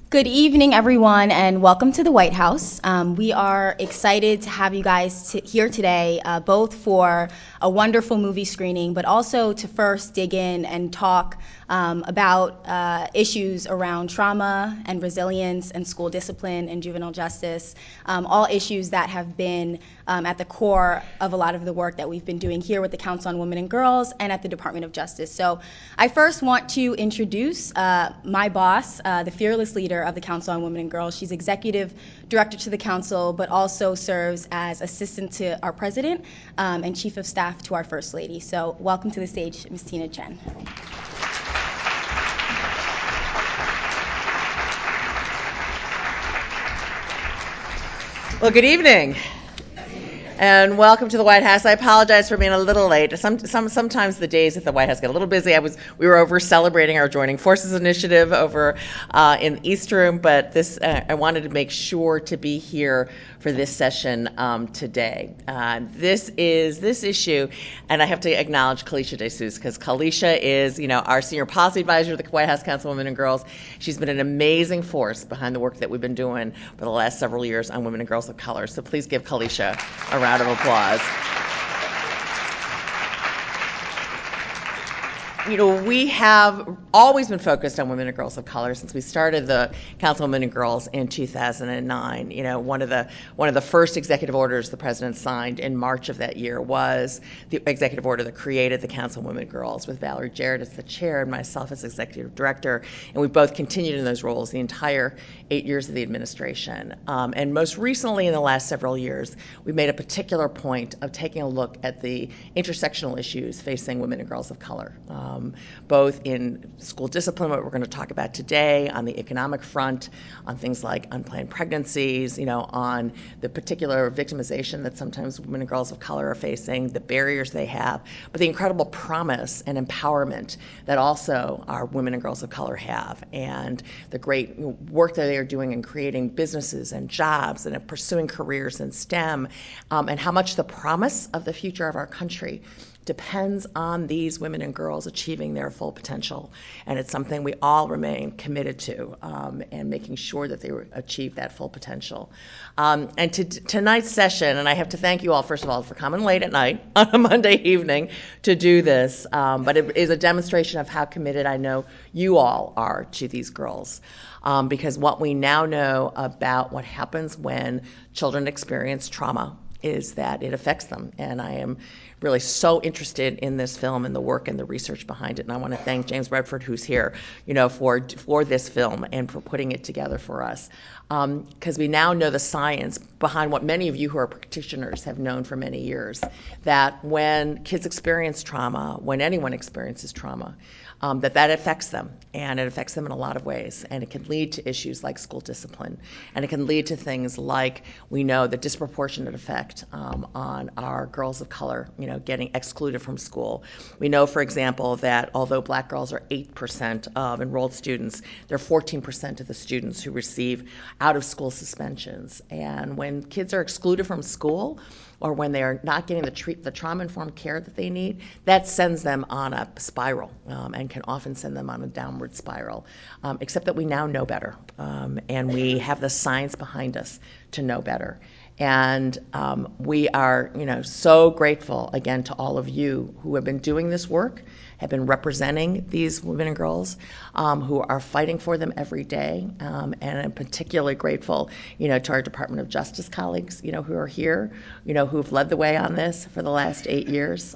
Good evening, everyone, and welcome to the White House. We are excited to have you guys here today, both for a wonderful movie screening, but also to first dig in and talk about issues around trauma and resilience and school discipline and juvenile justice, all issues that have been at the core of a lot of the work that we've been doing here with the Council on Women and Girls and at the Department of Justice. So I first want to introduce my boss, the fearless leader of the Council on Women and Girls. She's executive director to the council, but also serves as assistant to our president and chief of staff to our first lady. So welcome to the stage, Ms. Tina Chen. Well, good evening, and welcome to the White House. I apologize for being a little late. Sometimes the days at the White House get a little busy. We were over celebrating our Joining Forces initiative over in the East Room, but I wanted to make sure to be here for this session today. This issue, and I have to acknowledge Kalisha DeSuze, because Kalisha is, our senior policy advisor at the White House Council on Women and Girls. She's been an amazing force behind the work that we've been doing for the last several years on women and girls of color. So please give Kalisha a round of applause. We have always been focused on women and girls of color since we started the Council on Women and Girls in 2009. One of the first executive orders the president signed in March of that year was the executive order that created the Council on Women and Girls, with Valerie Jarrett as the chair and myself as executive director. And we both continued in those roles the entire 8 years of the administration. And most recently, in the last several years, we made a particular point of taking a look at the intersectional issues facing women and girls of color. Both in school discipline, what we're going to talk about today, on the economic front, on things like unplanned pregnancies, on the particular victimization that sometimes women and girls of color are facing, the barriers they have, but the incredible promise and empowerment that also our women and girls of color have, and the great work that they are doing in creating businesses and jobs and pursuing careers in STEM, and how much the promise of the future of our country depends on these women and girls achieving their full potential. And it's something we all remain committed to, and making sure that they achieve that full potential. And tonight's session, and I have to thank you all, first of all, for coming late at night on a Monday evening to do this, but it is a demonstration of how committed I know you all are to these girls. Because what we now know about what happens when children experience trauma is that it affects them. And I am really so interested in this film and the work and the research behind it. And I want to thank James Redford, who's here, for this film and for putting it together for us. Because we now know the science behind what many of you who are practitioners have known for many years, that when kids experience trauma, when anyone experiences trauma, that affects them, and it affects them in a lot of ways, and it can lead to issues like school discipline, and it can lead to things like, we know, the disproportionate effect on our girls of color, getting excluded from school. We know, for example, that although black girls are 8% of enrolled students, they're 14% of the students who receive out-of-school suspensions. And when kids are excluded from school, or when they are not getting the trauma-informed care that they need, that sends them on a spiral, and can often send them on a downward spiral, except that we now know better, and we have the science behind us to know better. And we are, so grateful, again, to all of you who have been doing this work, have been representing these women and girls, who are fighting for them every day. And I'm particularly grateful, to our Department of Justice colleagues, who are here, who've led the way on this for the last 8 years,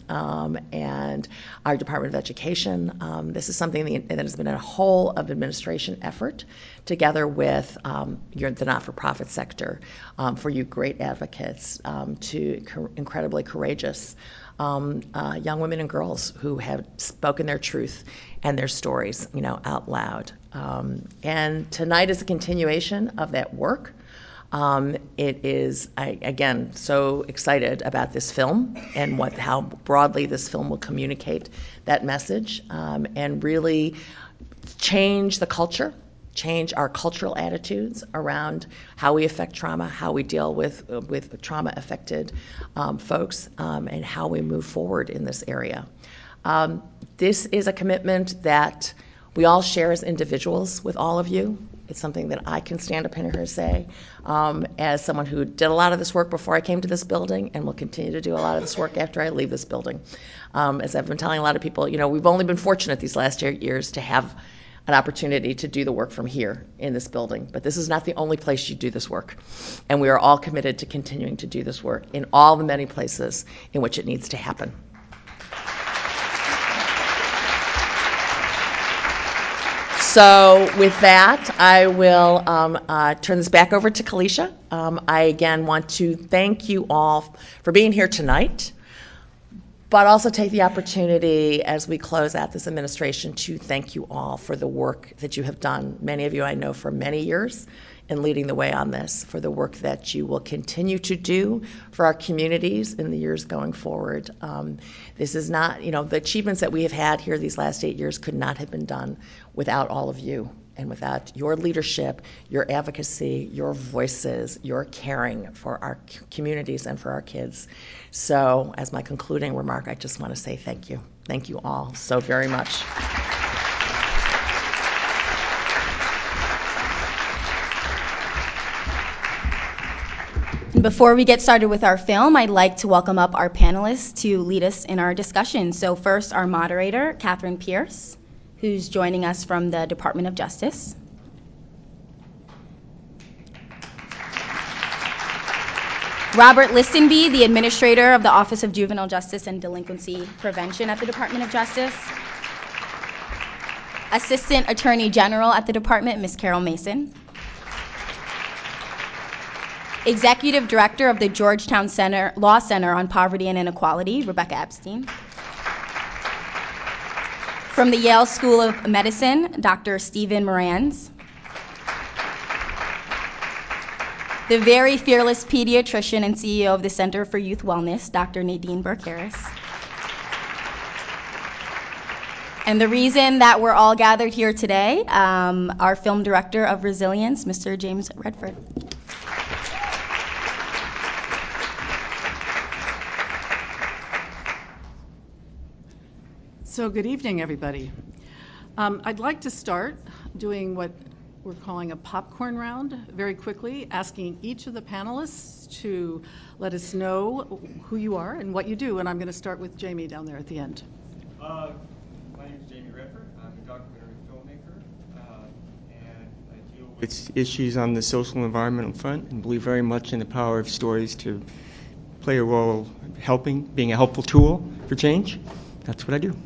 and our Department of Education. This is something that has been a whole of administration effort, together with the not-for-profit sector, for you great advocates, to incredibly courageous young women and girls who have spoken their truth and their stories, out loud. And tonight is a continuation of that work. It is, again, so excited about this film and how broadly this film will communicate that message, and really change the culture, change our cultural attitudes around how we affect trauma, how we deal with trauma-affected folks, and how we move forward in this area. This is a commitment that We all share as individuals with all of you. It's something that I can stand up here and say, as someone who did a lot of this work before I came to this building and will continue to do a lot of this work after I leave this building. As I've been telling a lot of people, we've only been fortunate these last 8 years to have an opportunity to do the work from here in this building. But this is not the only place you do this work. And we are all committed to continuing to do this work in all the many places in which it needs to happen. So with that, I will turn this back over to Kalisha. I again want to thank you all for being here tonight, but also take the opportunity as we close out this administration to thank you all for the work that you have done. Many of you I know for many years in leading the way on this, for the work that you will continue to do for our communities in the years going forward. This is not, the achievements that we have had here these last 8 years could not have been done without all of you and without your leadership, your advocacy, your voices, your caring for our communities and for our kids. So as my concluding remark, I just want to say thank you. Thank you all so very much. Before we get started with our film, I'd like to welcome up our panelists to lead us in our discussion. So first, our moderator, Catherine Pierce, who's joining us from the Department of Justice. Robert Listenby, the Administrator of the Office of Juvenile Justice and Delinquency Prevention at the Department of Justice. Assistant Attorney General at the Department, Ms. Carol Mason. Executive Director of the Georgetown Law Center on Poverty and Inequality, Rebecca Epstein. From the Yale School of Medicine, Dr. Stephen Morans. The very fearless pediatrician and CEO of the Center for Youth Wellness, Dr. Nadine Burke-Harris. And the reason that we're all gathered here today, our film director of Resilience, Mr. James Redford. So good evening, everybody. I'd like to start doing what we're calling a popcorn round very quickly, asking each of the panelists to let us know who you are and what you do. And I'm going to start with Jamie down there at the end. My name is Jamie Redford. I'm a documentary filmmaker, and I deal with issues on the social and environmental front and believe very much in the power of stories to play a role being a helpful tool for change. That's what I do.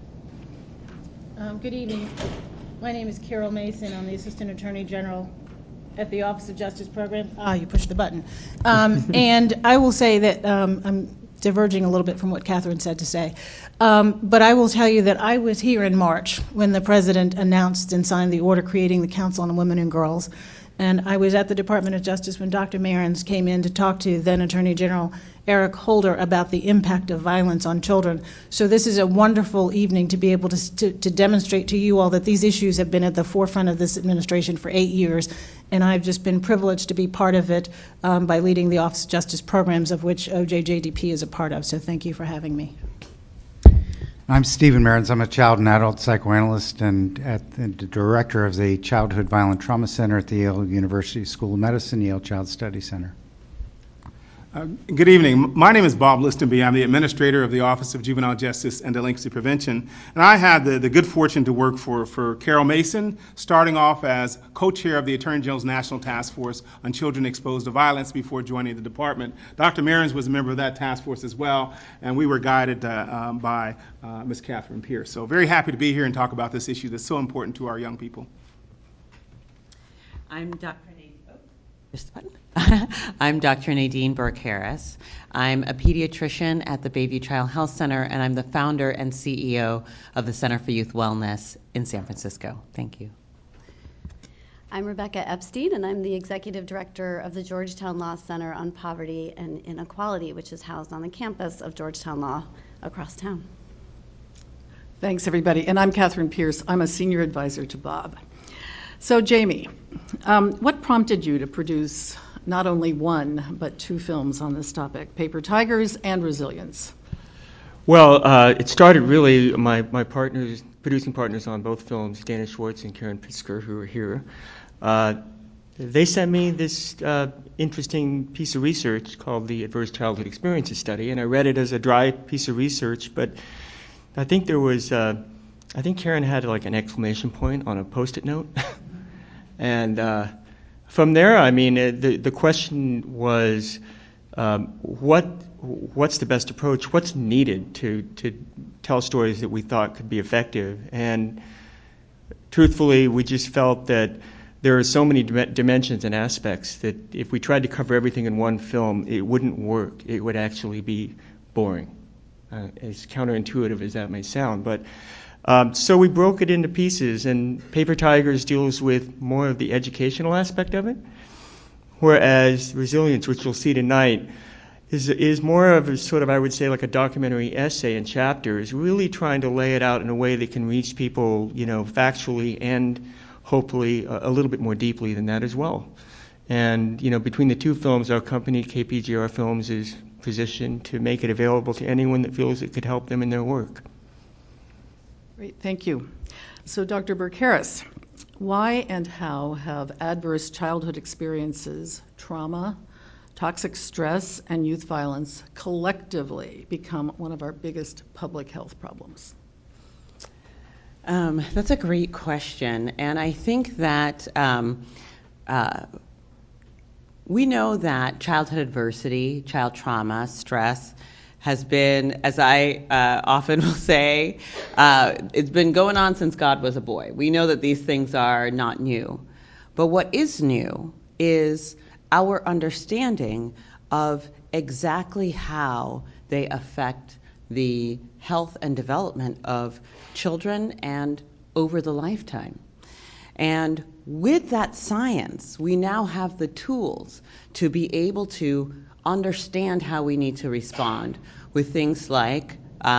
Good evening. My name is Carol Mason. I'm the Assistant Attorney General at the Office of Justice Program. You pushed the button. And I will say that I'm diverging a little bit from what Catherine said to say. But I will tell you that I was here in March when the President announced and signed the order creating the Council on Women and Girls. And I was at the Department of Justice when Dr. Marans came in to talk to then Attorney General Eric Holder about the impact of violence on children. So this is a wonderful evening to be able to demonstrate to you all that these issues have been at the forefront of this administration for 8 years. And I've just been privileged to be part of it by leading the Office of Justice programs, of which OJJDP is a part of. So thank you for having me. I'm Stephen Marans. I'm a child and adult psychoanalyst and the director of the Childhood Violent Trauma Center at the Yale University School of Medicine, Yale Child Study Center. Good evening. My name is Bob Listenby. I'm the administrator of the Office of Juvenile Justice and Delinquency Prevention. And I had the good fortune to work for Carol Mason, starting off as co-chair of the Attorney General's National Task Force on Children Exposed to Violence before joining the department. Dr. Marans was a member of that task force as well, and we were guided by Ms. Catherine Pierce. So very happy to be here and talk about this issue that's so important to our young people. I'm Dr. Nadine Burke-Harris. I'm a pediatrician at the Bayview Child Health Center, and I'm the founder and CEO of the Center for Youth Wellness in San Francisco. Thank you. I'm Rebecca Epstein, and I'm the Executive Director of the Georgetown Law Center on Poverty and Inequality, which is housed on the campus of Georgetown Law across town. Thanks, everybody. And I'm Catherine Pierce. I'm a senior advisor to Bob. So, Jamie, what prompted you to produce not only one, but two films on this topic, Paper Tigers and Resilience? Well, it started really, my partners, producing partners on both films, Dana Schwartz and Karen Pisker, who are here, they sent me this interesting piece of research called the Adverse Childhood Experiences Study, and I read it as a dry piece of research, but I think there was, I think Karen had like an exclamation point on a Post-it note. And from there, I mean, the question was, what's the best approach? What's needed to tell stories that we thought could be effective? And truthfully, we just felt that there are so many dimensions and aspects that if we tried to cover everything in one film, it wouldn't work. It would actually be boring, as counterintuitive as that may sound. But so we broke it into pieces, and Paper Tigers deals with more of the educational aspect of it, whereas Resilience, which you'll see tonight, is more of a sort of, I would say, like a documentary essay in chapters, really trying to lay it out in a way that can reach people, you know, factually and hopefully a little bit more deeply than that as well. And, you know, between the two films, our company, KPGR Films, is positioned to make it available to anyone that feels it could help them in their work. Great, thank you. So, Dr. Burke-Harris, why and how have adverse childhood experiences, trauma, toxic stress, and youth violence collectively become one of our biggest public health problems? That's a great question, and I think that we know that childhood adversity, child trauma, stress has been, as I often will say, it's been going on since God was a boy. We know that these things are not new, but what is new is our understanding of exactly how they affect the health and development of children and over the lifetime. And with that science, we now have the tools to be able to understand how we need to respond with things like,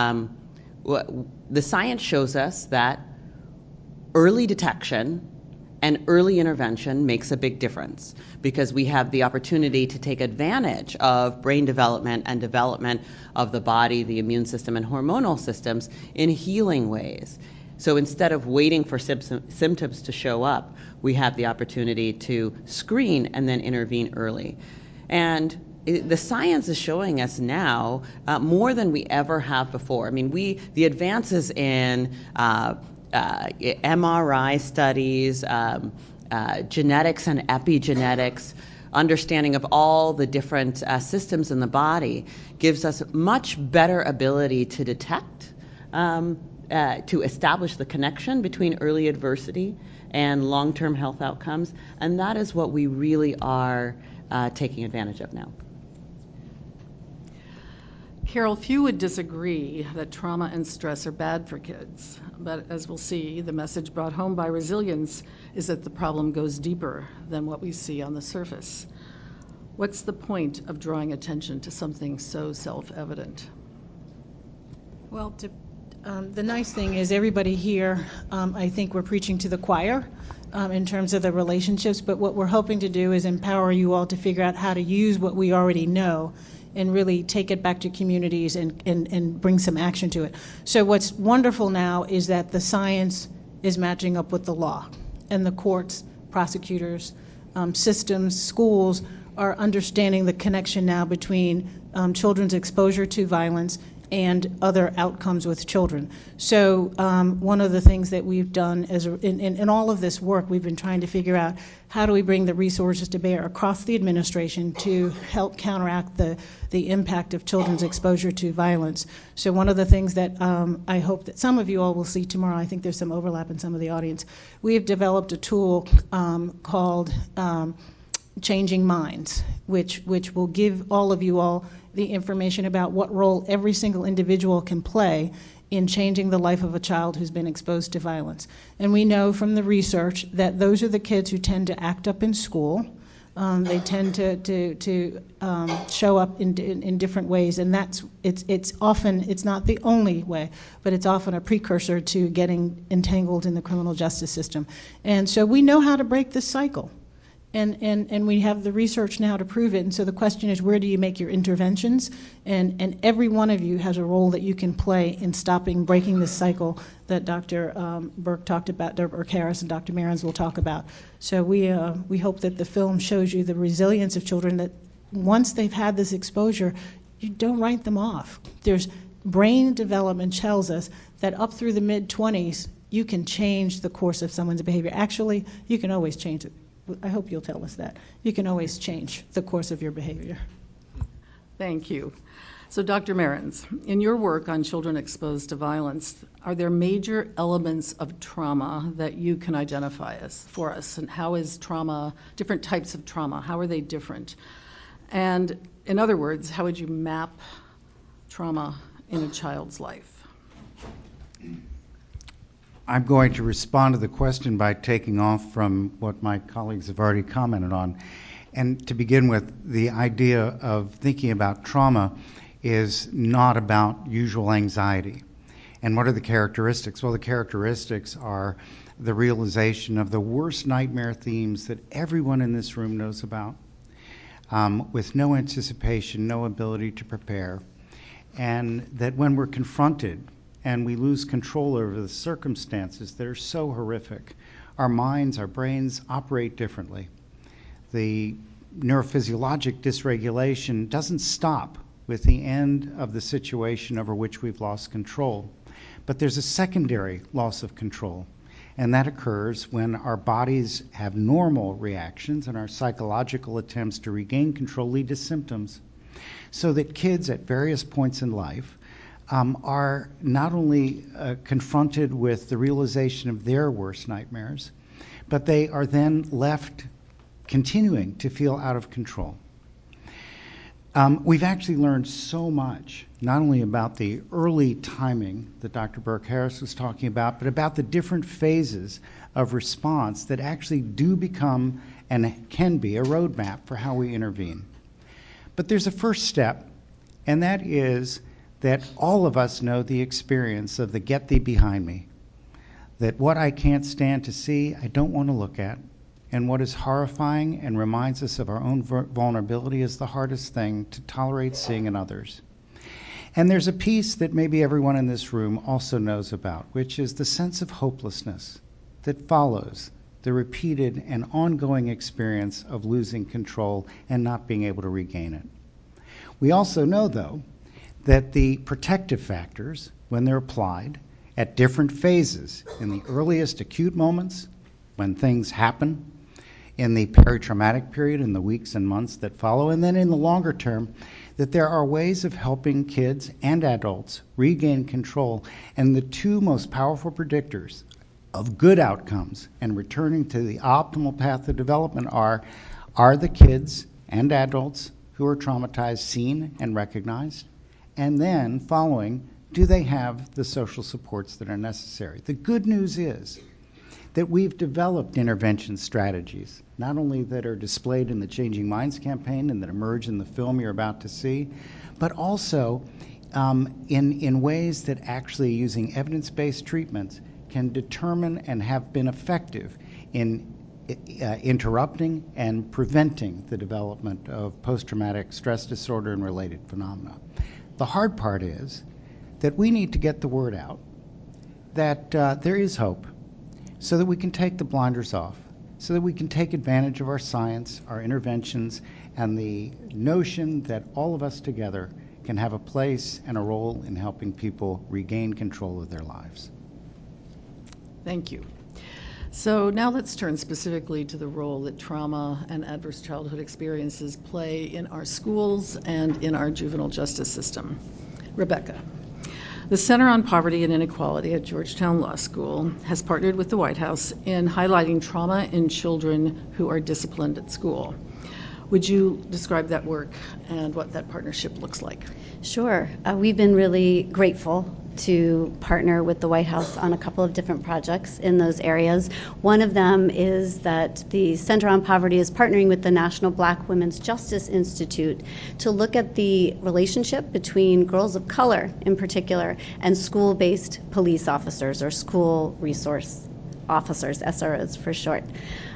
the science shows us that early detection and early intervention makes a big difference because we have the opportunity to take advantage of brain development and development of the body, the immune system, and hormonal systems in healing ways. So instead of waiting for symptoms to show up, we have the opportunity to screen and then intervene early. And the science is showing us now more than we ever have before. I mean, the advances in MRI studies, genetics and epigenetics, understanding of all the different systems in the body gives us much better ability to detect, to establish the connection between early adversity and long-term health outcomes, and that is what we really are taking advantage of now. Carol, few would disagree that trauma and stress are bad for kids, but as we'll see, the message brought home by Resilience is that the problem goes deeper than what we see on the surface. What's the point of drawing attention to something so self-evident? Well, the nice thing is everybody here, I think we're preaching to the choir in terms of the relationships, but what we're hoping to do is empower you all to figure out how to use what we already know and really take it back to communities and bring some action to it. So what's wonderful now is that the science is matching up with the law, and the courts, prosecutors, systems, schools are understanding the connection now between children's exposure to violence and other outcomes with children. So one of the things that we've done in all of this work, we've been trying to figure out how do we bring the resources to bear across the administration to help counteract the impact of children's exposure to violence. So one of the things that I hope that some of you all will see tomorrow, I think there's some overlap in some of the audience, we have developed a tool called Changing Minds, which will give all of you all the information about what role every single individual can play in changing the life of a child who's been exposed to violence. And we know from the research that those are the kids who tend to act up in school. They tend to show up in different ways, and it's often, it's not the only way, but it's often a precursor to getting entangled in the criminal justice system. And so we know how to break this cycle. And we have the research now to prove it. And so the question is, where do you make your interventions? And every one of you has a role that you can play in breaking this cycle that Dr. Burke talked about, Dr. Burke-Harris and Dr. Mehrens will talk about. So we hope that the film shows you the resilience of children, that once they've had this exposure, you don't write them off. There's brain development tells us that up through the mid-20s, you can change the course of someone's behavior. Actually, you can always change it. I hope you'll tell us that. You can always change the course of your behavior. Thank you. So Dr. Mehrens, in your work on children exposed to violence, are there major elements of trauma that you can identify for us? And how is trauma, different types of trauma, how are they different? And in other words, how would you map trauma in a child's life? I'm going to respond to the question by taking off from what my colleagues have already commented on. And to begin with, the idea of thinking about trauma is not about usual anxiety. And what are the characteristics? Well, the characteristics are the realization of the worst nightmare themes that everyone in this room knows about, with no anticipation, no ability to prepare, and that when we're confronted and we lose control over the circumstances that are so horrific, our minds, our brains operate differently. The neurophysiologic dysregulation doesn't stop with the end of the situation over which we've lost control, but there's a secondary loss of control, and that occurs when our bodies have normal reactions and our psychological attempts to regain control lead to symptoms. So that kids at various points in life are not only confronted with the realization of their worst nightmares, but they are then left continuing to feel out of control. We've actually learned so much, not only about the early timing that Dr. Burke-Harris was talking about, but about the different phases of response that actually do become and can be a roadmap for how we intervene. But there's a first step, and that is that all of us know the experience of the get thee behind me, that what I can't stand to see, I don't want to look at, and what is horrifying and reminds us of our own vulnerability is the hardest thing to tolerate seeing in others. And there's a piece that maybe everyone in this room also knows about, which is the sense of hopelessness that follows the repeated and ongoing experience of losing control and not being able to regain it. We also know, though, that the protective factors, when they're applied at different phases, in the earliest acute moments, when things happen, in the peritraumatic period, in the weeks and months that follow, and then in the longer term, that there are ways of helping kids and adults regain control. And the two most powerful predictors of good outcomes and returning to the optimal path of development are the kids and adults who are traumatized seen and recognized? And then following, do they have the social supports that are necessary? The good news is that we've developed intervention strategies, not only that are displayed in the Changing Minds campaign and that emerge in the film you're about to see, but also in ways that actually using evidence-based treatments can determine and have been effective in interrupting and preventing the development of post-traumatic stress disorder and related phenomena. The hard part is that we need to get the word out that there is hope, so that we can take the blinders off, so that we can take advantage of our science, our interventions, and the notion that all of us together can have a place and a role in helping people regain control of their lives. Thank you. So now let's turn specifically to the role that trauma and adverse childhood experiences play in our schools and in our juvenile justice system. Rebecca. The Center on Poverty and Inequality at Georgetown Law School has partnered with the White House in highlighting trauma in children who are disciplined at school. Would you describe that work and what that partnership looks like? Sure. We've been really grateful to partner with the White House on a couple of different projects in those areas. One of them is that the Center on Poverty is partnering with the National Black Women's Justice Institute to look at the relationship between girls of color in particular and school-based police officers or school resource officers, SROs for short.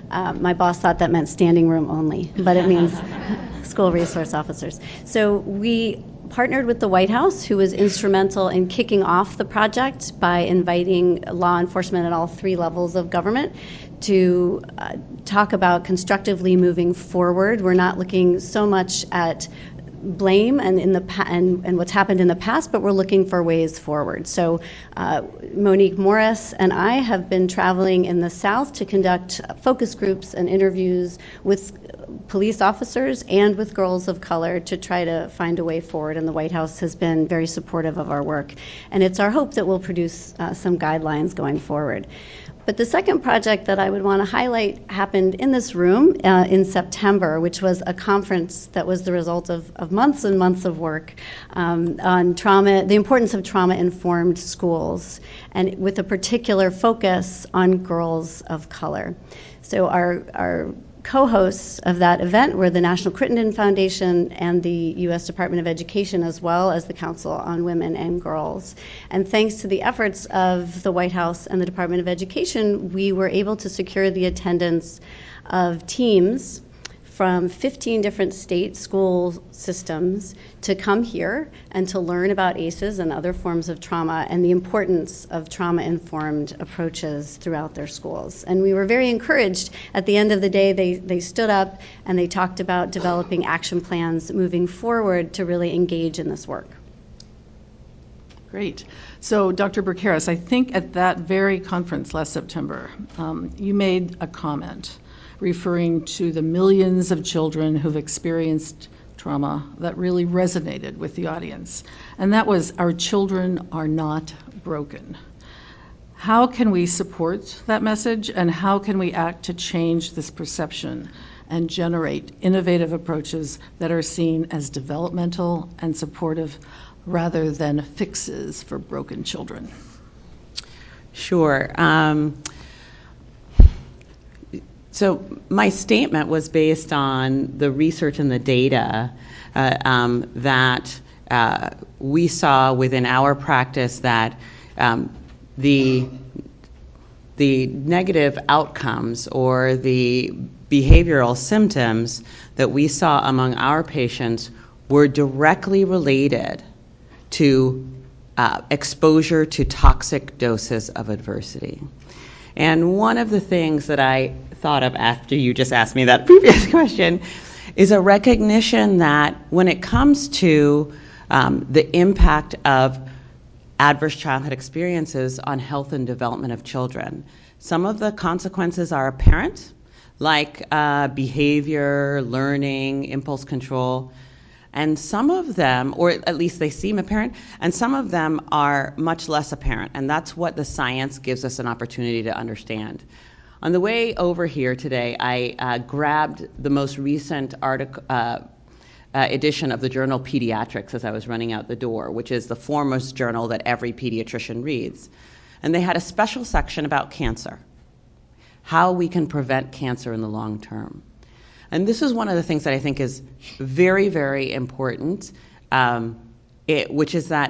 My boss thought that meant standing room only, but it means school resource officers. So we partnered with the White House, who was instrumental in kicking off the project by inviting law enforcement at all 3 levels of government to talk about constructively moving forward. We're not looking so much at blame and what's happened in the past, but we're looking for ways forward. So Monique Morris and I have been traveling in the South to conduct focus groups and interviews with police officers and with girls of color to try to find a way forward, and the White House has been very supportive of our work. And it's our hope that we'll produce some guidelines going forward. But the second project that I would want to highlight happened in this room in September, which was a conference that was the result of months and months of work on trauma, the importance of trauma-informed schools, and with a particular focus on girls of color. So our co-hosts of that event were the National Crittenden Foundation and the U.S. Department of Education, as well as the Council on Women and Girls. And thanks to the efforts of the White House and the Department of Education, we were able to secure the attendance of teams from 15 different state school systems to come here and to learn about ACEs and other forms of trauma and the importance of trauma-informed approaches throughout their schools. And we were very encouraged. At the end of the day, they stood up and they talked about developing action plans moving forward to really engage in this work. Great. So, Dr. Burke-Harris, I think at that very conference last September, you made a comment referring to the millions of children who've experienced trauma that really resonated with the audience. And that was, our children are not broken. How can we support that message, and how can we act to change this perception and generate innovative approaches that are seen as developmental and supportive rather than fixes for broken children? Sure. So my statement was based on the research and the data that we saw within our practice, that the negative outcomes or the behavioral symptoms that we saw among our patients were directly related to exposure to toxic doses of adversity. And one of the things that I thought of after you just asked me that previous question is a recognition that when it comes to the impact of adverse childhood experiences on health and development of children, some of the consequences are apparent, like behavior, learning, impulse control, and some of them, or at least they seem apparent, and some of them are much less apparent, and that's what the science gives us an opportunity to understand. On the way over here today, I grabbed the most recent edition of the journal Pediatrics as I was running out the door, which is the foremost journal that every pediatrician reads. And they had a special section about cancer, how we can prevent cancer in the long term. And this is one of the things that I think is very, very important, which is that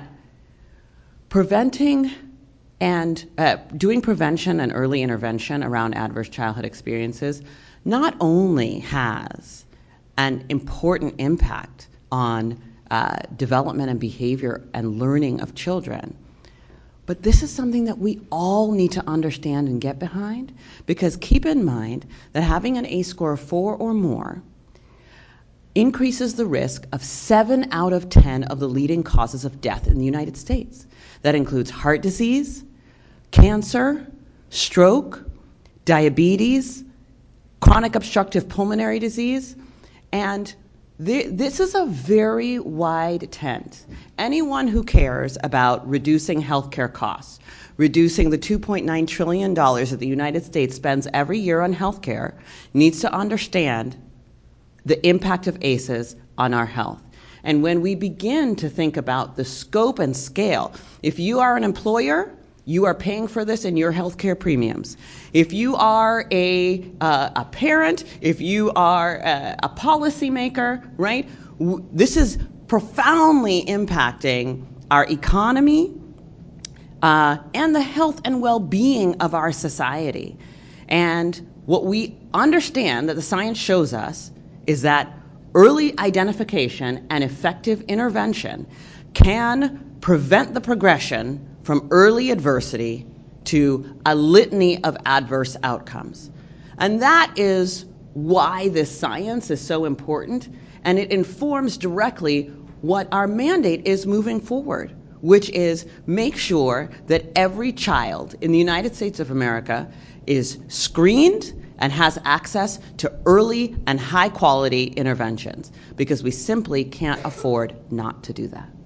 preventing and doing prevention and early intervention around adverse childhood experiences not only has an important impact on development and behavior and learning of children, but this is something that we all need to understand and get behind, because keep in mind that having an ACE score of 4 or more increases the risk of 7 out of 10 of the leading causes of death in the United States. That includes heart disease, cancer, stroke, diabetes, chronic obstructive pulmonary disease, and this is a very wide tent. Anyone who cares about reducing healthcare costs, reducing the $2.9 trillion that the United States spends every year on healthcare, needs to understand the impact of ACEs on our health. And when we begin to think about the scope and scale, if you are an employer, you are paying for this in your healthcare premiums. If you are a parent, if you are a policymaker, right? This is profoundly impacting our economy and the health and well-being of our society. And what we understand that the science shows us is that early identification and effective intervention can prevent the progression from early adversity to a litany of adverse outcomes. And that is why this science is so important, and it informs directly what our mandate is moving forward, which is make sure that every child in the United States of America is screened and has access to early and high quality interventions, because we simply can't afford not to do that.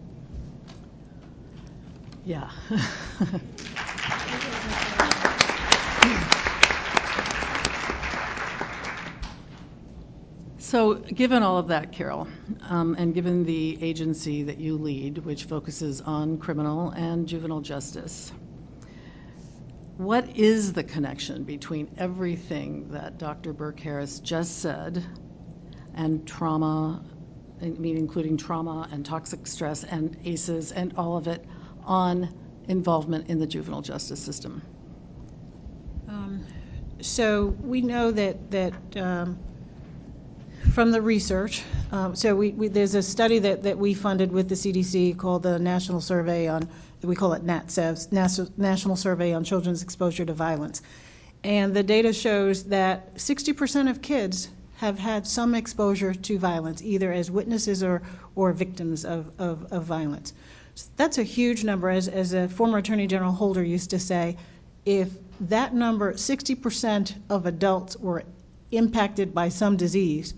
Yeah. So, given all of that, Carol, and given the agency that you lead, which focuses on criminal and juvenile justice, what is the connection between everything that Dr. Burke-Harris just said and trauma, including trauma and toxic stress and ACEs and all of it, on involvement in the juvenile justice system? So we know that from the research, there's a study that we funded with the CDC called the National Survey on, we call it NatSEVS, National Survey on Children's Exposure to Violence. And the data shows that 60% of kids have had some exposure to violence, either as witnesses or victims of violence. That's a huge number. As a former Attorney General Holder used to say, if that number, 60% of adults were impacted by some disease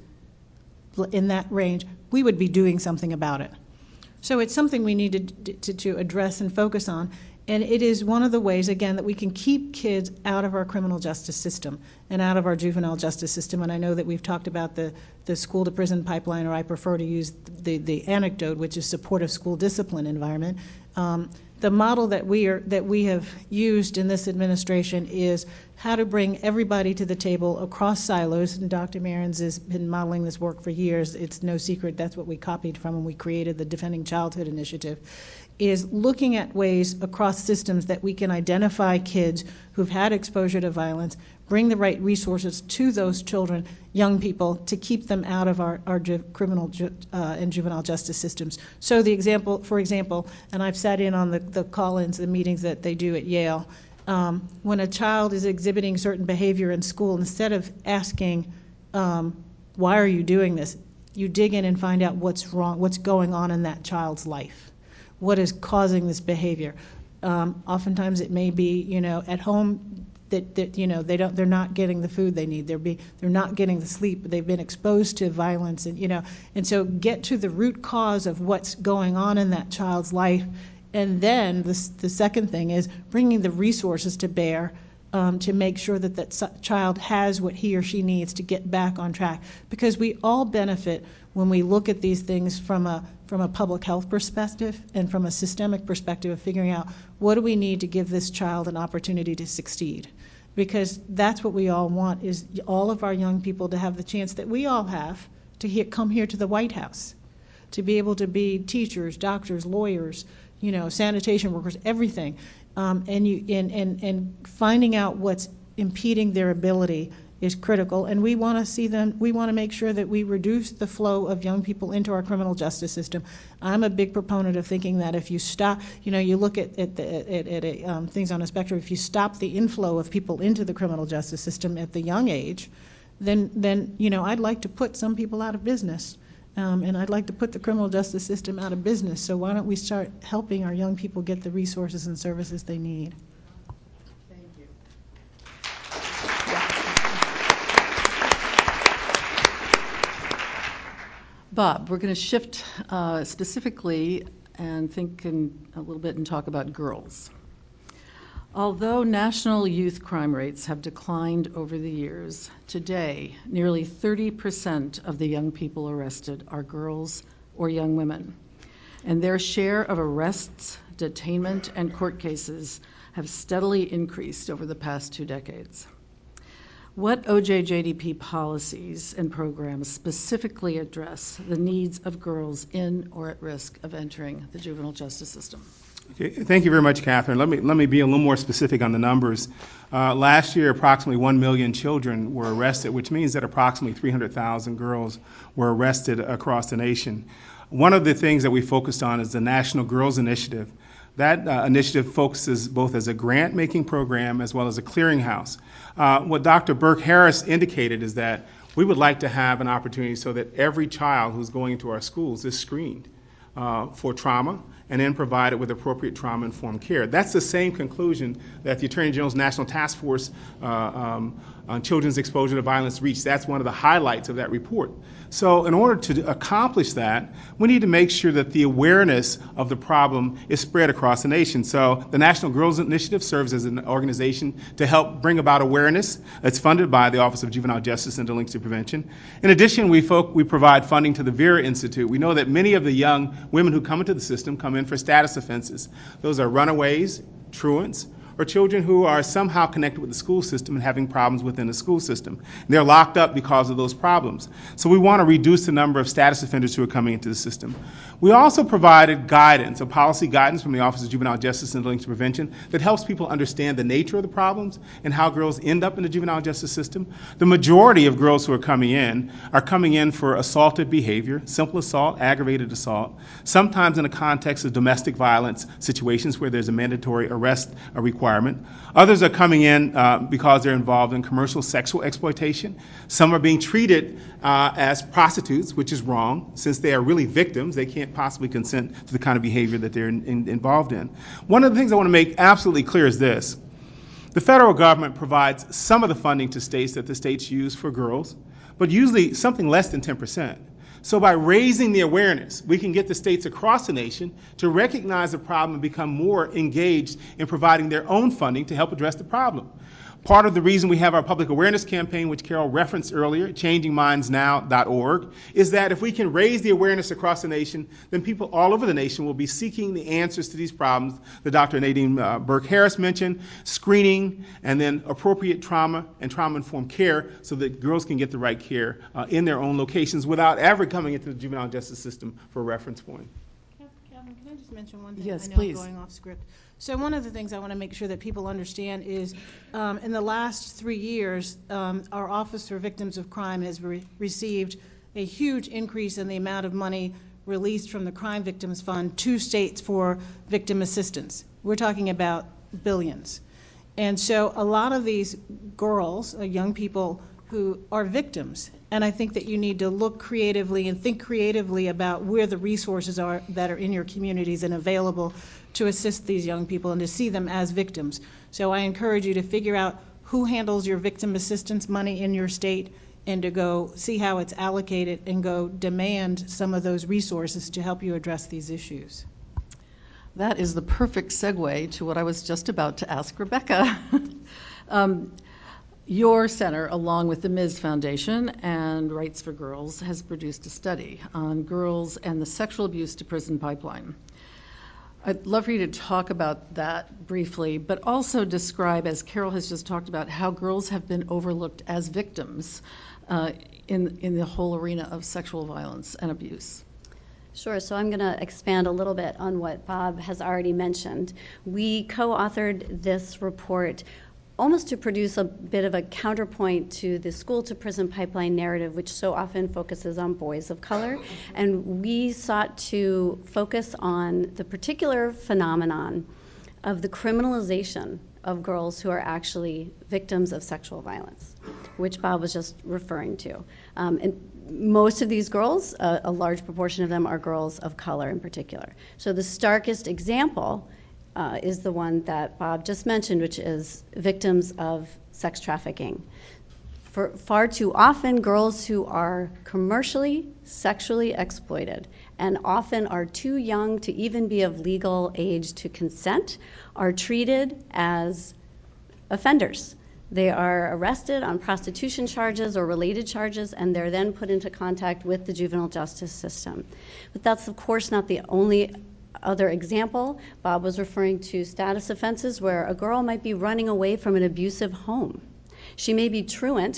in that range, we would be doing something about it. So it's something we need to address and focus on. And it is one of the ways, again, that we can keep kids out of our criminal justice system and out of our juvenile justice system. And I know that we've talked about the school to prison pipeline, or I prefer to use the anecdote, which is supportive school discipline environment. The model that we have used in this administration is how to bring everybody to the table across silos. And Dr. Mehrens has been modeling this work for years. It's no secret that's what we copied from when we created the Defending Childhood Initiative, is looking at ways across systems that we can identify kids who've had exposure to violence, bring the right resources to those children, young people, to keep them out of our criminal and juvenile justice systems. So for example, and I've sat in on the call-ins, the meetings that they do at Yale, when a child is exhibiting certain behavior in school, instead of asking, why are you doing this, you dig in and find out what's wrong, what's going on in that child's life. What is causing this behavior? Oftentimes it may be, at home that they're not getting the food they need. They're not getting the sleep. They've been exposed to violence, and so get to the root cause of what's going on in that child's life. And then the second thing is bringing the resources to bear to make sure that child has what he or she needs to get back on track. Because we all benefit when we look at these things from a public health perspective and from a systemic perspective of figuring out what do we need to give this child an opportunity to succeed. Because that's what we all want, is all of our young people to have the chance that we all have to come here to the White House, to be able to be teachers, doctors, lawyers, sanitation workers, everything. And finding out what's impeding their ability is critical, and we want to make sure that we reduce the flow of young people into our criminal justice system. I'm a big proponent of thinking that if you stop, you look at things on a spectrum, if you stop the inflow of people into the criminal justice system at the young age, then I'd like to put some people out of business. And I'd like to put the criminal justice system out of business. So why don't we start helping our young people get the resources and services they need? Thank you. Bob, we're going to shift specifically and think a little bit and talk about girls. Although national youth crime rates have declined over the years, today nearly 30% of the young people arrested are girls or young women, and their share of arrests, detainment, and court cases have steadily increased over the past 2 decades. What OJJDP policies and programs specifically address the needs of girls in or at risk of entering the juvenile justice system? Okay, thank you very much, Catherine. Let me be a little more specific on the numbers. Last year, approximately 1 million children were arrested, which means that approximately 300,000 girls were arrested across the nation. One of the things that we focused on is the National Girls Initiative. That initiative focuses both as a grant-making program as well as a clearinghouse. What Dr. Burke Harris indicated is that we would like to have an opportunity so that every child who's going into our schools is screened for trauma and then provided with appropriate trauma-informed care. That's the same conclusion that the Attorney General's National Task Force on Children's Exposure to Violence reached. That's one of the highlights of that report. So in order to accomplish that, we need to make sure that the awareness of the problem is spread across the nation. So the National Girls Initiative serves as an organization to help bring about awareness. It's funded by the Office of Juvenile Justice and Delinquency Prevention. In addition, we provide funding to the Vera Institute. We know that many of the young women who come into the system come in for status offenses. Those are runaways, truants, or children who are somehow connected with the school system and having problems within the school system. And they're locked up because of those problems. So we want to reduce the number of status offenders who are coming into the system. We also provided guidance, a policy guidance from the Office of Juvenile Justice and Delinquency Prevention that helps people understand the nature of the problems and how girls end up in the juvenile justice system. The majority of girls who are coming in for assaultive behavior, simple assault, aggravated assault, sometimes in the context of domestic violence situations where there's a mandatory arrest requirement. Others are coming in because they're involved in commercial sexual exploitation. Some are being treated as prostitutes, which is wrong. Since they are really victims, they can't possibly consent to the kind of behavior that they're involved in. One of the things I want to make absolutely clear is this. The federal government provides some of the funding to states that the states use for girls, but usually something less than 10%. So by raising the awareness, we can get the states across the nation to recognize the problem and become more engaged in providing their own funding to help address the problem. Part of the reason we have our public awareness campaign, which Carol referenced earlier, changingmindsnow.org, is that if we can raise the awareness across the nation, then people all over the nation will be seeking the answers to these problems that Dr. Nadine Burke Harris mentioned, screening, and then appropriate trauma and trauma-informed care so that girls can get the right care in their own locations without ever coming into the juvenile justice system for a reference point. Calvin, can I just mention one thing? Yes, I know please. I'm going off script. So one of the things I want to make sure that people understand is in the last 3 years, our Office for Victims of Crime has received a huge increase in the amount of money released from the Crime Victims Fund to states for victim assistance. We're talking about billions. And so a lot of these girls, young people who are victims, and I think that you need to look creatively and think creatively about where the resources are that are in your communities and available to assist these young people and to see them as victims. So I encourage you to figure out who handles your victim assistance money in your state and to go see how it's allocated and go demand some of those resources to help you address these issues. That is the perfect segue to what I was just about to ask Rebecca. Your center, along with the Ms. Foundation and Rights for Girls, has produced a study on girls and the sexual abuse to prison pipeline. I'd love for you to talk about that briefly, but also describe, as Carol has just talked about, how girls have been overlooked as victims in the whole arena of sexual violence and abuse. Sure, so I'm going to expand a little bit on what Bob has already mentioned. We co-authored this report almost to produce a bit of a counterpoint to the school to prison pipeline narrative, which so often focuses on boys of color. And we sought to focus on the particular phenomenon of the criminalization of girls who are actually victims of sexual violence, which Bob was just referring to. And most of these girls, a large proportion of them, are girls of color in particular. So the starkest example is the one that Bob just mentioned, which is victims of sex trafficking. For far too often, girls who are commercially sexually exploited and often are too young to even be of legal age to consent are treated as offenders. They are arrested on prostitution charges or related charges, and they're then put into contact with the juvenile justice system. But that's, of course, not the only other example. Bob was referring to status offenses where a girl might be running away from an abusive home. She may be truant,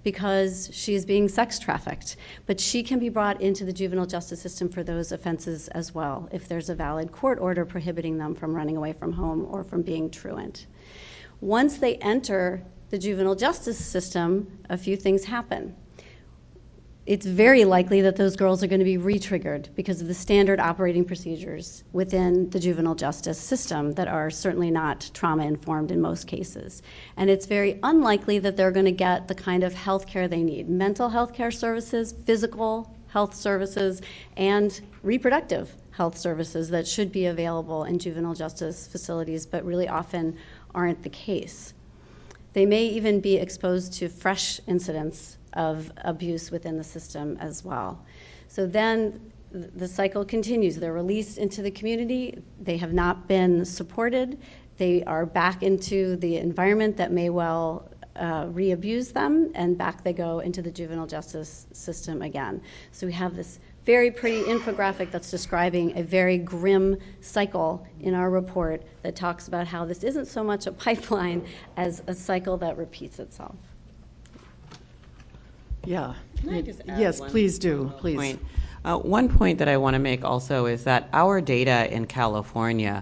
because she's being sex trafficked. But she can be brought into the juvenile justice system for those offenses as well, if there's a valid court order prohibiting them from running away from home or from being truant. Once they enter the juvenile justice system, a few things happen. It's very likely that those girls are going to be re-triggered because of the standard operating procedures within the juvenile justice system that are certainly not trauma-informed in most cases. And it's very unlikely that they're going to get the kind of health care they need. Mental health care services, physical health services, and reproductive health services that should be available in juvenile justice facilities, but really often aren't the case. They may even be exposed to fresh incidents of abuse within the system as well. So then the cycle continues. They're released into the community. They have not been supported. They are back into the environment that may well re-abuse them, and back they go into the juvenile justice system again. So we have this very pretty infographic that's describing a very grim cycle in our report that talks about how this isn't so much a pipeline as a cycle that repeats itself. Yeah. Can I just add yes, one please do. Please. Point? One point that I want to make also is that our data in California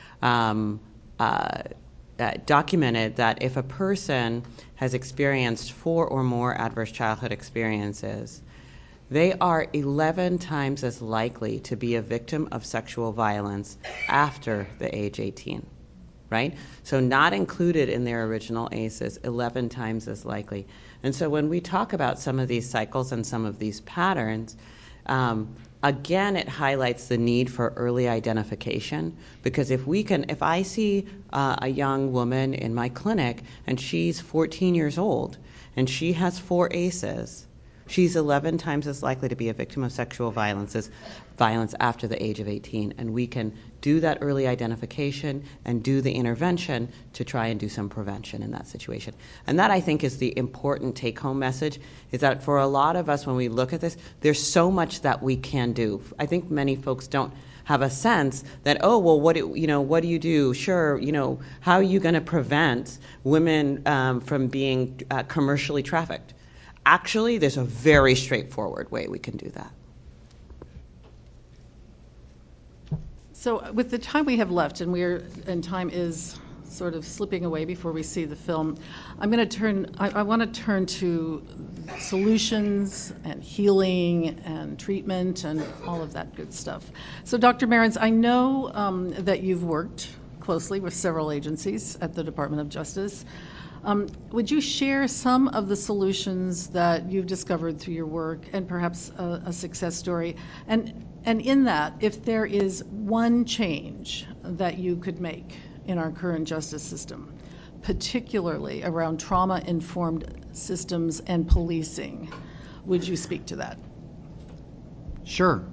documented that if a person has experienced 4 or more adverse childhood experiences, they are 11 times as likely to be a victim of sexual violence after the age 18. Right? So not included in their original ACEs, 11 times as likely. And so when we talk about some of these cycles and some of these patterns, again, it highlights the need for early identification, because if I see a young woman in my clinic and she's 14 years old and she has 4 ACEs, she's 11 times as likely to be a victim of sexual violence after the age of 18. And we can do that early identification and do the intervention to try and do some prevention in that situation. And that, I think, is the important take-home message, is that for a lot of us, when we look at this, there's so much that we can do. I think many folks don't have a sense that, oh, well, what do you do? Sure, how are you going to prevent women from being commercially trafficked? Actually, there's a very straightforward way we can do that. So with the time we have left, and time is sort of slipping away before we see the film, I want to turn to solutions and healing and treatment and all of that good stuff. So Dr. Mehrens, I know that you've worked closely with several agencies at the Department of Justice. Would you share some of the solutions that you've discovered through your work, and perhaps a success story? And in that, if there is one change that you could make in our current justice system, particularly around trauma-informed systems and policing, would you speak to that? Sure.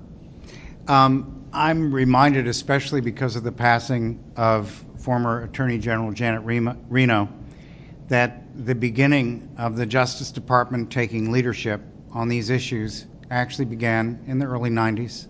I'm reminded, especially because of the passing of former Attorney General Janet Reno, that the beginning of the Justice Department taking leadership on these issues actually began in the early 90s.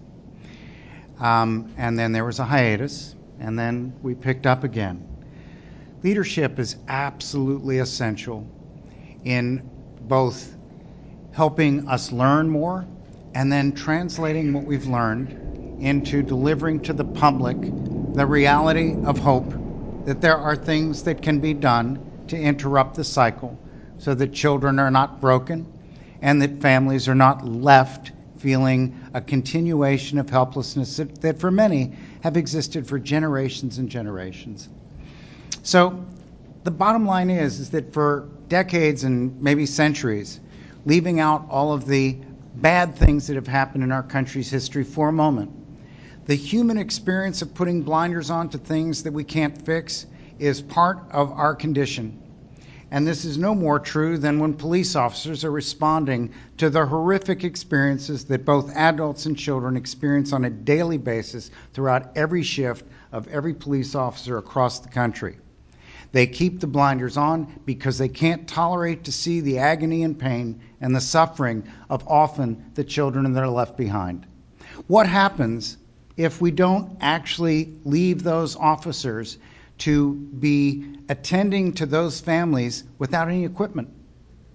And then there was a hiatus, and then we picked up again. Leadership is absolutely essential in both helping us learn more and then translating what we've learned into delivering to the public the reality of hope that there are things that can be done to interrupt the cycle so that children are not broken and that families are not left feeling a continuation of helplessness that for many have existed for generations and generations. So the bottom line is that for decades and maybe centuries, leaving out all of the bad things that have happened in our country's history for a moment, the human experience of putting blinders on to things that we can't fix is part of our condition. And this is no more true than when police officers are responding to the horrific experiences that both adults and children experience on a daily basis throughout every shift of every police officer across the country. They keep the blinders on because they can't tolerate to see the agony and pain and the suffering of often the children that are left behind. What happens if we don't actually leave those officers to be attending to those families without any equipment?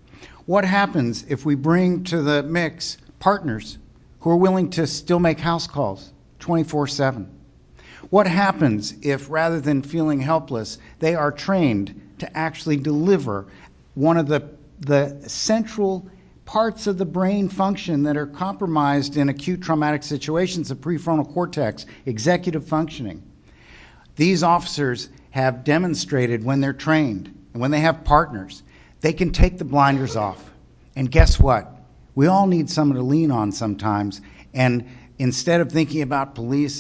What happens if we bring to the mix partners who are willing to still make house calls 24/7? What happens if, rather than feeling helpless, they are trained to actually deliver one of the central parts of the brain function that are compromised in acute traumatic situations, the prefrontal cortex, executive functioning? These officers have demonstrated when they're trained and when they have partners, they can take the blinders off. And guess what? We all need someone to lean on sometimes. And instead of thinking about police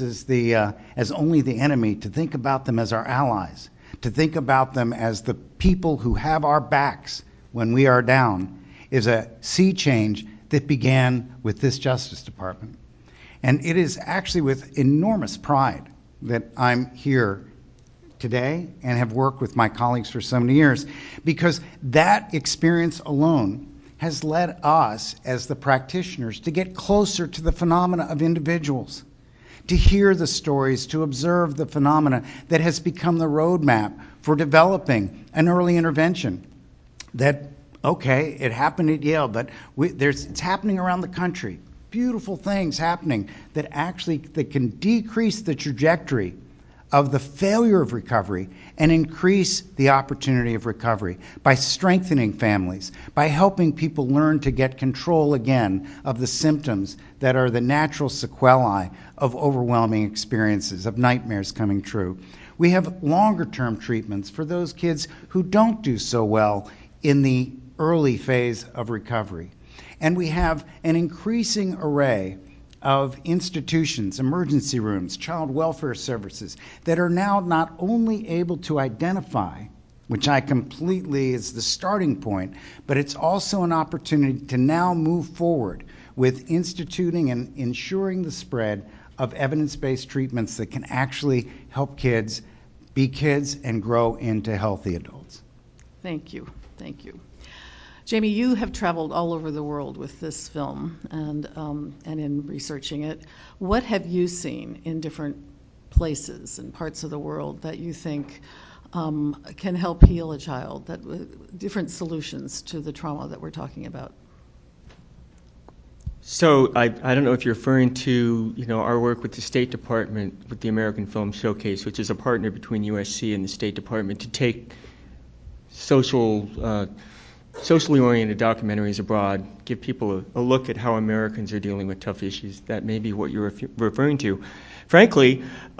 as only the enemy, to think about them as our allies, to think about them as the people who have our backs when we are down, is a sea change that began with this Justice Department. And it is actually with enormous pride that I'm here today and have worked with my colleagues for so many years, because that experience alone has led us as the practitioners to get closer to the phenomena of individuals, to hear the stories, to observe the phenomena that has become the roadmap for developing an early intervention. That, okay, it happened at Yale, but it's happening around the country. Beautiful things happening that can decrease the trajectory of the failure of recovery and increase the opportunity of recovery by strengthening families, by helping people learn to get control again of the symptoms that are the natural sequelae of overwhelming experiences, of nightmares coming true. We have longer-term treatments for those kids who don't do so well in the early phase of recovery. And we have an increasing array of institutions, emergency rooms, child welfare services that are now not only able to identify, which I completely is the starting point, but it's also an opportunity to now move forward with instituting and ensuring the spread of evidence-based treatments that can actually help kids be kids and grow into healthy adults. Thank you. Thank you. Jamie, you have traveled all over the world with this film and in researching it. What have you seen in different places and parts of the world that you think can help heal a child, different solutions to the trauma that we're talking about? So I don't know if you're referring to our work with the State Department with the American Film Showcase, which is a partner between USC and the State Department to take socially oriented documentaries abroad, give people a look at how Americans are dealing with tough issues. That may be what you're referring to. Frankly,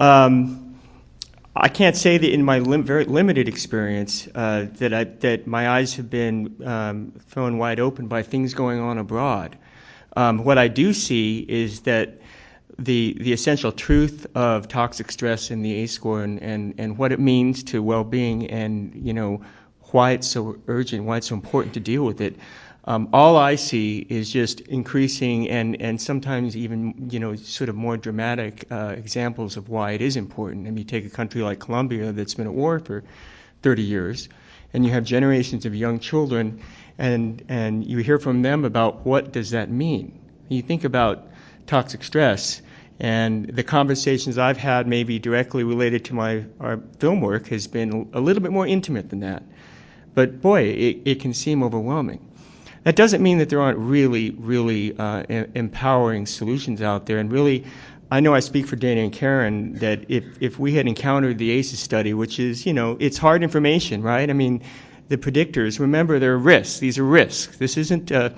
I can't say that in my very limited experience that my eyes have been thrown wide open by things going on abroad. What I do see is that the essential truth of toxic stress and the ACE score and what it means to well-being and why it's so urgent, why it's so important to deal with it. All I see is just increasing and sometimes even sort of more dramatic examples of why it is important. And you take a country like Colombia that's been at war for 30 years, and you have generations of young children, and you hear from them about what does that mean. You think about toxic stress, and the conversations I've had maybe directly related to our film work has been a little bit more intimate than that. But boy, it can seem overwhelming. That doesn't mean that there aren't really empowering solutions out there. And really, I know I speak for Dana and Karen that if we had encountered the ACEs study, which is, it's hard information, right? I mean, the predictors, remember, they're risks. These are risks. This isn't a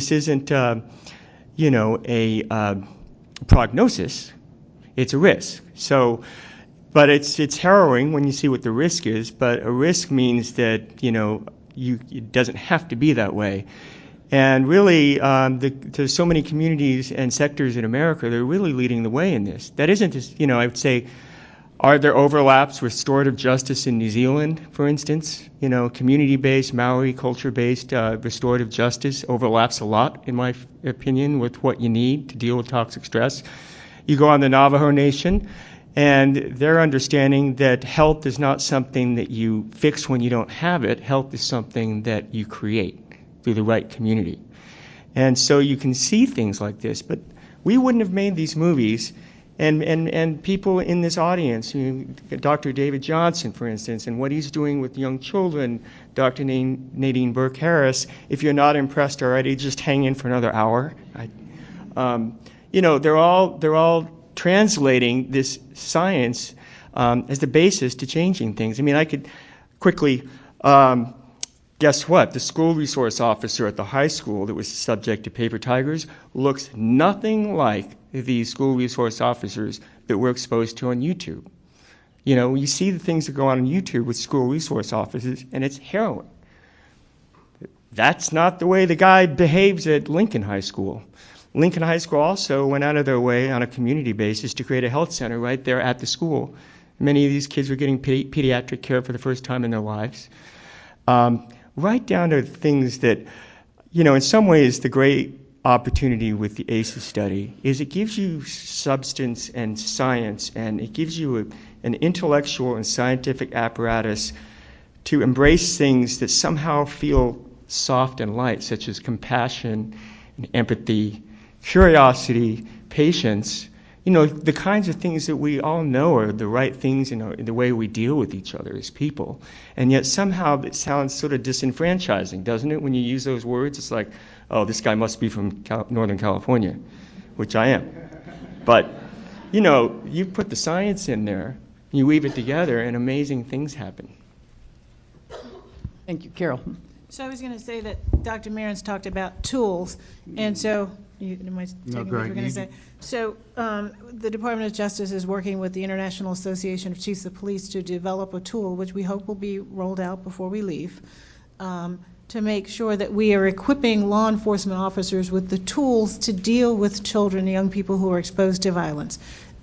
prognosis. It's a risk. So. But it's harrowing when you see what the risk is. But a risk means that it doesn't have to be that way. And really, there's so many communities and sectors in America that are really leading the way in this. That isn't just I would say, are there overlaps with restorative justice in New Zealand, for instance? Community-based, Maori culture-based restorative justice overlaps a lot, in my opinion, with what you need to deal with toxic stress. You go on the Navajo Nation. And they're understanding that health is not something that you fix when you don't have it. Health is something that you create through the right community. And so you can see things like this. But we wouldn't have made these movies And people in this audience, Dr. David Johnson, for instance, and what he's doing with young children, Dr. Nadine Burke-Harris, if you're not impressed already, just hang in for another hour. They're all translating this science as the basis to changing things. I mean, I could quickly, guess what? The school resource officer at the high school that was subject to paper tigers looks nothing like the school resource officers that we're exposed to on YouTube. You see the things that go on YouTube with school resource officers, and it's harrowing. That's not the way the guy behaves at Lincoln High School. Lincoln High School also went out of their way on a community basis to create a health center right there at the school. Many of these kids were getting pediatric care for the first time in their lives. Right down to things that, in some ways the great opportunity with the ACEs study is it gives you substance and science, and it gives you an intellectual and scientific apparatus to embrace things that somehow feel soft and light, such as compassion and empathy, curiosity, patience, the kinds of things that we all know are the right things in the way we deal with each other as people. And yet somehow it sounds sort of disenfranchising, doesn't it, when you use those words? It's like, oh, this guy must be from Northern California, which I am. But, you put the science in there, you weave it together, and amazing things happen. Thank you. Carol. So I was going to say that Dr. Mehrens talked about tools, and so, am I taking what you're going to say? So the Department of Justice is working with the International Association of Chiefs of Police to develop a tool, which we hope will be rolled out before we leave, to make sure that we are equipping law enforcement officers with the tools to deal with children and young people who are exposed to violence.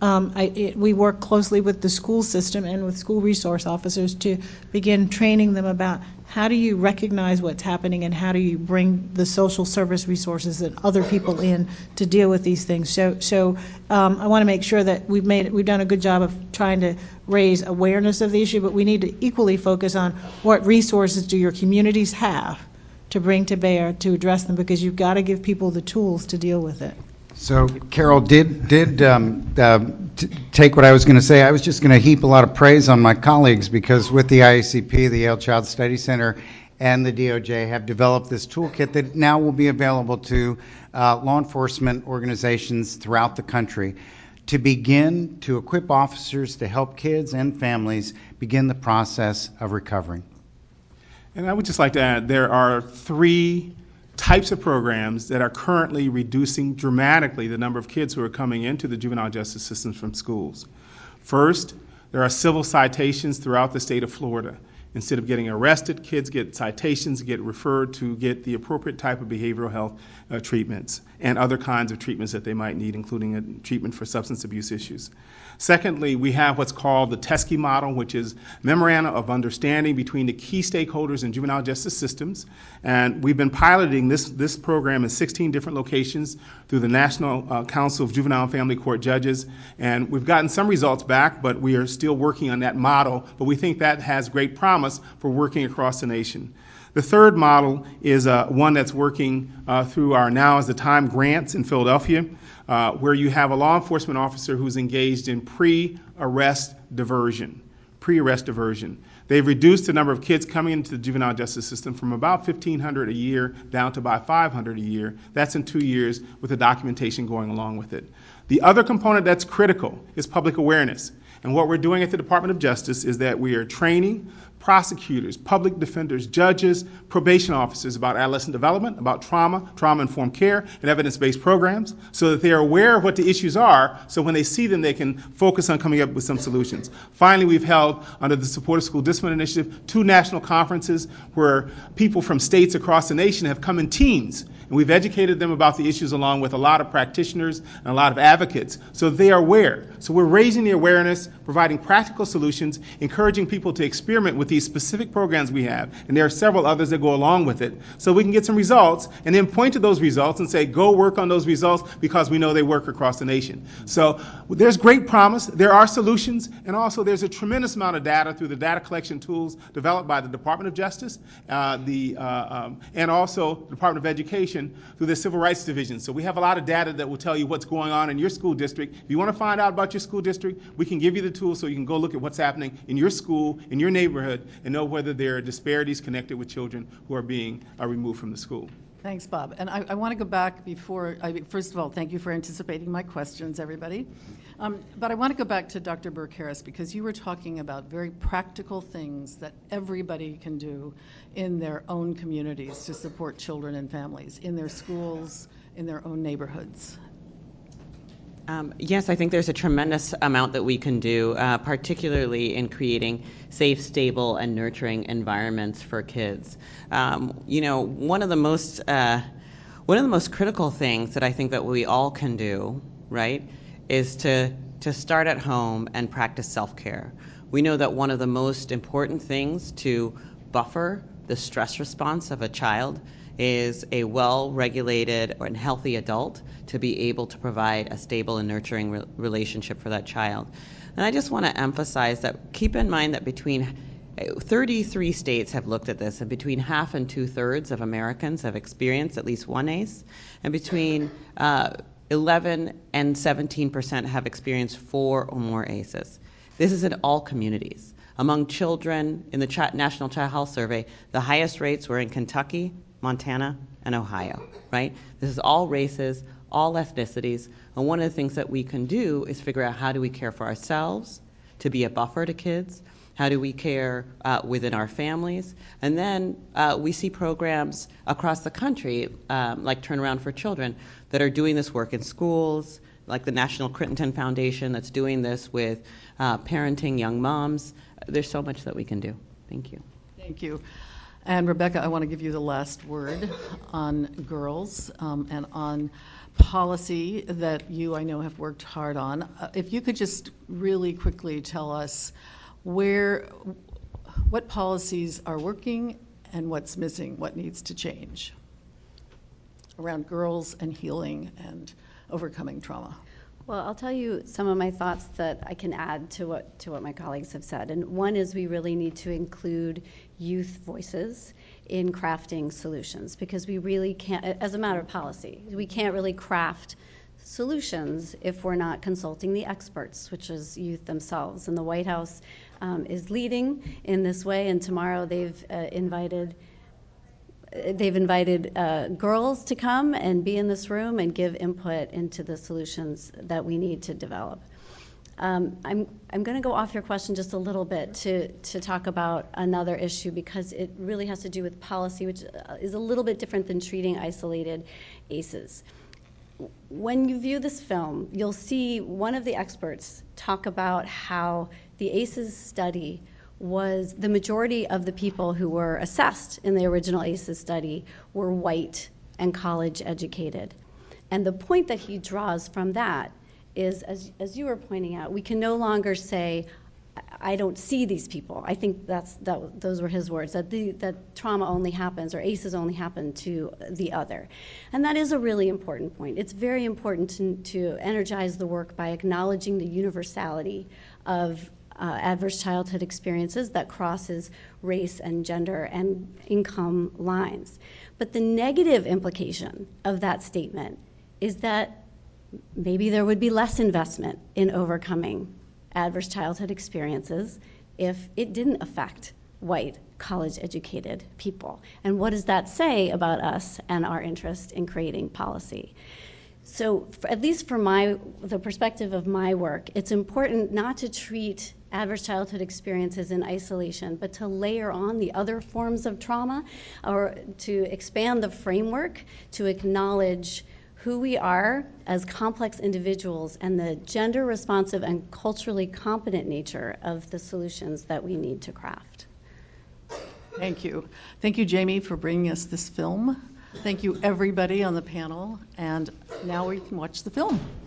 We work closely with the school system and with school resource officers to begin training them about how do you recognize what's happening and how do you bring the social service resources and other people in to deal with these things. So I want to make sure that we've done a good job of trying to raise awareness of the issue, but we need to equally focus on what resources do your communities have to bring to bear to address them, because you've got to give people the tools to deal with it. So Carol did take what I was going to say. I was just going to heap a lot of praise on my colleagues, because with the IACP, the Yale Child Study Center, and the DOJ have developed this toolkit that now will be available to law enforcement organizations throughout the country to begin to equip officers to help kids and families begin the process of recovering. And I would just like to add, there are 3 types of programs that are currently reducing dramatically the number of kids who are coming into the juvenile justice system from schools. First, there are civil citations throughout the state of Florida. Instead of getting arrested, kids get citations, get referred to get the appropriate type of behavioral health treatments and other kinds of treatments that they might need, including a treatment for substance abuse issues. Secondly, we have what's called the TESCI model, which is Memorandum of Understanding between the key stakeholders in juvenile justice systems. And we've been piloting this program in 16 different locations through the National Council of Juvenile and Family Court Judges. And we've gotten some results back, but we are still working on that model. But we think that has great promise for working across the nation. The third model is one that's working through our Now is the Time grants in Philadelphia, where you have a law enforcement officer who's engaged in pre-arrest diversion. They've reduced the number of kids coming into the juvenile justice system from about 1,500 a year down to about 500 a year. That's in 2 years with the documentation going along with it. The other component that's critical is public awareness. And what we're doing at the Department of Justice is that we are training prosecutors, public defenders, judges, probation officers about adolescent development, about trauma-informed care, and evidence-based programs, so that they are aware of what the issues are, so when they see them, they can focus on coming up with some solutions. Finally, we've held, under the Support of School Discipline Initiative, 2 national conferences where people from states across the nation have come in teams, and we've educated them about the issues along with a lot of practitioners and a lot of advocates, so they are aware. So we're raising the awareness, providing practical solutions, encouraging people to experiment with these specific programs we have, and there are several others that go along with it, so we can get some results and then point to those results and say, go work on those results because we know they work across the nation. So there's great promise. There are solutions, and also there's a tremendous amount of data through the data collection tools developed by the Department of Justice and also the Department of Education through the Civil Rights Division. So we have a lot of data that will tell you what's going on in your school district. If you want to find out about your school district, we can give you the tools so you can go look at what's happening in your school, in your neighborhood, and know whether there are disparities connected with children who are being removed from the school. Thanks, Bob. And I want to go back first of all, thank you for anticipating my questions, everybody. But I want to go back to Dr. Burke-Harris because you were talking about very practical things that everybody can do in their own communities to support children and families, in their schools, in their own neighborhoods. Yes, I think there's a tremendous amount that we can do, particularly in creating safe, stable, and nurturing environments for kids. One of the most critical things that I think that we all can do, right, is to start at home and practice self-care. We know that one of the most important things to buffer the stress response of a child is a well-regulated and healthy adult to be able to provide a stable and nurturing relationship for that child. And I just want to emphasize that keep in mind that between 33 states have looked at this, and between half and 2/3 of Americans have experienced at least one ACE, and between 11 and 17% have experienced 4 or more ACEs. This is in all communities. Among children in the National Child Health Survey, the highest rates were in Kentucky, Montana, and Ohio, right? This is all races, all ethnicities, and one of the things that we can do is figure out how do we care for ourselves to be a buffer to kids, how do we care within our families, and then we see programs across the country, like Turnaround for Children, that are doing this work in schools, like the National Crittenden Foundation that's doing this with parenting young moms. There's so much that we can do. Thank you. Thank you. And Rebecca, I want to give you the last word on girls and on policy that you, I know, have worked hard on. If you could just really quickly tell us what policies are working and what's missing, what needs to change around girls and healing and overcoming trauma. Well, I'll tell you some of my thoughts that I can add to what my colleagues have said. And one is we really need to include youth voices in crafting solutions, because we really can't, as a matter of policy, we can't really craft solutions if we're not consulting the experts, which is youth themselves. And the White House is leading in this way, and tomorrow they've invited girls to come and be in this room and give input into the solutions that we need to develop. I'm going to go off your question just a little bit to talk about another issue, because it really has to do with policy, which is a little bit different than treating isolated ACEs. When you view this film, you'll see one of the experts talk about how the ACEs study was the majority of the people who were assessed in the original ACEs study were white and college educated. And the point that he draws from that is, as you were pointing out, we can no longer say, I don't see these people. I think those were his words, that trauma only happens, or ACEs only happen to the other. And that is a really important point. It's very important to energize the work by acknowledging the universality of adverse childhood experiences that crosses race and gender and income lines. But the negative implication of that statement is that maybe there would be less investment in overcoming adverse childhood experiences if it didn't affect white, college-educated people. And what does that say about us and our interest in creating policy? So at least from the perspective of my work, it's important not to treat adverse childhood experiences in isolation, but to layer on the other forms of trauma, or to expand the framework to acknowledge who we are as complex individuals and the gender responsive and culturally competent nature of the solutions that we need to craft. Thank you. Thank you, Jamie, for bringing us this film. Thank you, everybody on the panel. And now we can watch the film.